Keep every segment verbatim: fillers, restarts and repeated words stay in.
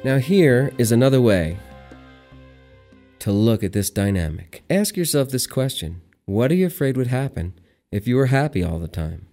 Now here is another way to look at this dynamic. Ask yourself this question. What are you afraid would happen if you were happy all the time?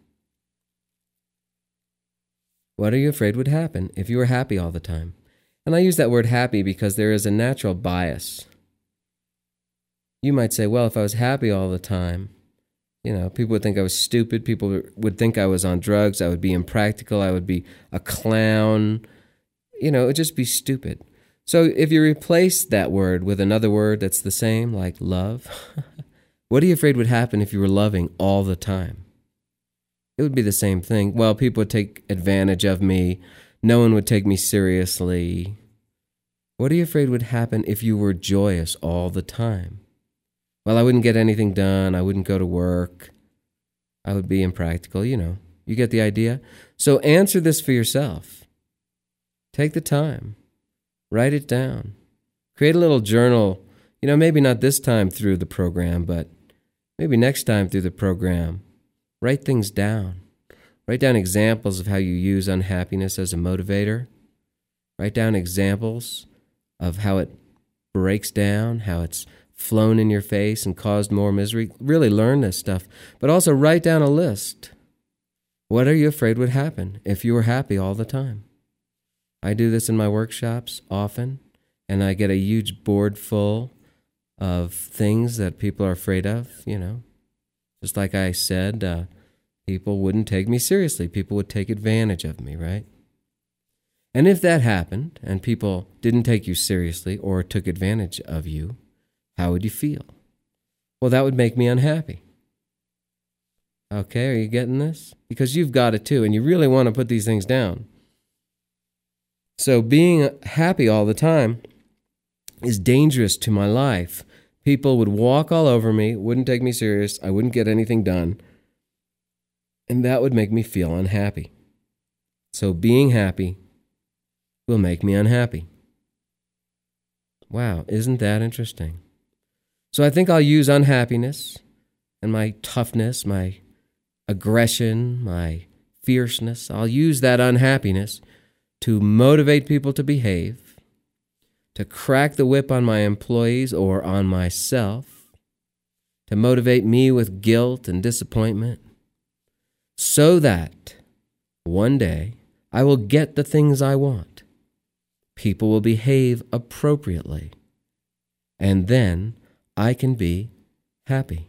What are you afraid would happen if you were happy all the time? And I use that word happy because there is a natural bias. You might say, well, if I was happy all the time, you know, people would think I was stupid. People would think I was on drugs. I would be impractical. I would be a clown. You know, it would just be stupid. So if you replace that word with another word that's the same, like love, what are you afraid would happen if you were loving all the time? It would be the same thing. Well, people would take advantage of me. No one would take me seriously. What are you afraid would happen if you were joyous all the time? Well, I wouldn't get anything done. I wouldn't go to work. I would be impractical, you know. You get the idea? So answer this for yourself. Take the time. Write it down. Create a little journal. You know, maybe not this time through the program, but maybe next time through the program. Write things down. Write down examples of how you use unhappiness as a motivator. Write down examples of how it breaks down, how it's flown in your face and caused more misery. Really learn this stuff. But also write down a list. What are you afraid would happen if you were happy all the time? I do this in my workshops often, and I get a huge board full of things that people are afraid of, you know. Just like I said, uh, people wouldn't take me seriously. People would take advantage of me, right? And if that happened, and people didn't take you seriously or took advantage of you, how would you feel? Well, that would make me unhappy. Okay, are you getting this? Because you've got it too, and you really want to put these things down. So being happy all the time is dangerous to my life. People would walk all over me, wouldn't take me serious, I wouldn't get anything done, and that would make me feel unhappy. So being happy will make me unhappy. Wow, isn't that interesting? So I think I'll use unhappiness and my toughness, my aggression, my fierceness. I'll use that unhappiness to motivate people to behave, to crack the whip on my employees or on myself, to motivate me with guilt and disappointment, so that one day I will get the things I want. People will behave appropriately, and then I can be happy.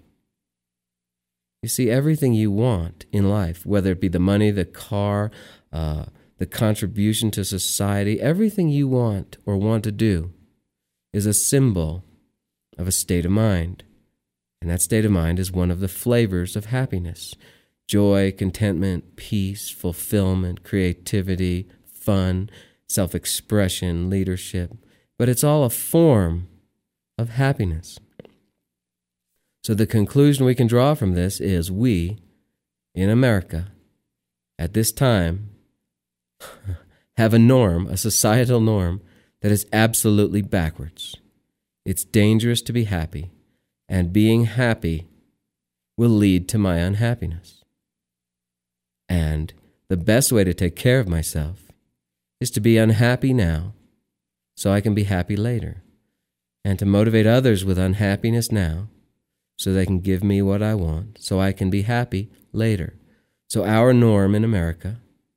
You see, everything you want in life, whether it be the money, the car, uh, the contribution to society, everything you want or want to do is a symbol of a state of mind. And that state of mind is one of the flavors of happiness. Joy, contentment, peace, fulfillment, creativity, fun, self-expression, leadership. But it's all a form of happiness. So the conclusion we can draw from this is we, in America, at this time, have a norm, a societal norm, that is absolutely backwards. It's dangerous to be happy, and being happy will lead to my unhappiness. And the best way to take care of myself is to be unhappy now so I can be happy later, and to motivate others with unhappiness now so they can give me what I want so I can be happy later. So our norm in America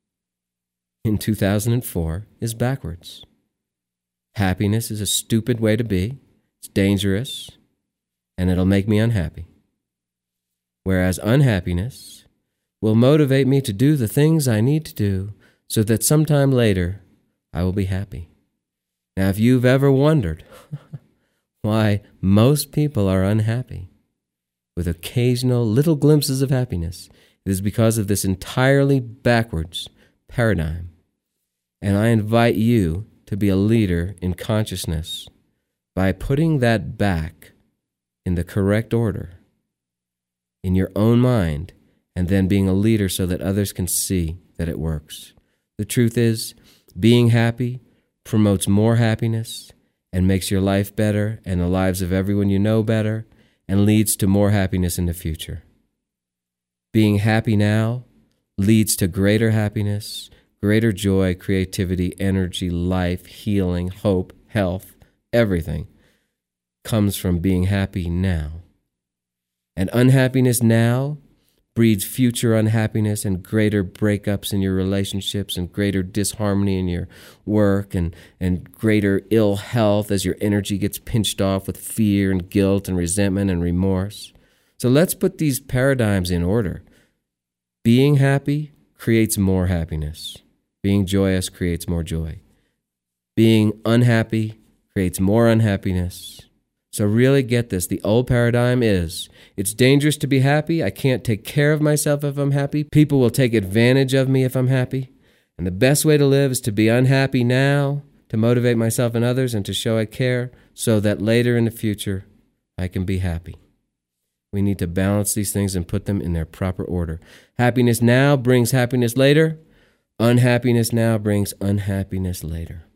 in two thousand four is backwards. Happiness is a stupid way to be. It's dangerous, and it'll make me unhappy. Whereas unhappiness will motivate me to do the things I need to do so that sometime later I will be happy. Now, if you've ever wondered why most people are unhappy, with occasional little glimpses of happiness, it is because of this entirely backwards paradigm. And I invite you to be a leader in consciousness by putting that back in the correct order in your own mind, and then being a leader so that others can see that it works. The truth is, being happy promotes more happiness and makes your life better and the lives of everyone you know better, and leads to more happiness in the future. Being happy now leads to greater happiness, Greater joy, creativity, energy, life, healing, hope, health, everything comes from being happy now. And unhappiness now breeds future unhappiness and greater breakups in your relationships and greater disharmony in your work and, and greater ill health as your energy gets pinched off with fear and guilt and resentment and remorse. So let's put these paradigms in order. Being happy creates more happiness. Being joyous creates more joy. Being unhappy creates more unhappiness. So really get this. The old paradigm is, it's dangerous to be happy. I can't take care of myself if I'm happy. People will take advantage of me if I'm happy. And the best way to live is to be unhappy now, to motivate myself and others, and to show I care, so that later in the future, I can be happy. We need to balance these things and put them in their proper order. Happiness now brings happiness later. Unhappiness now brings unhappiness later.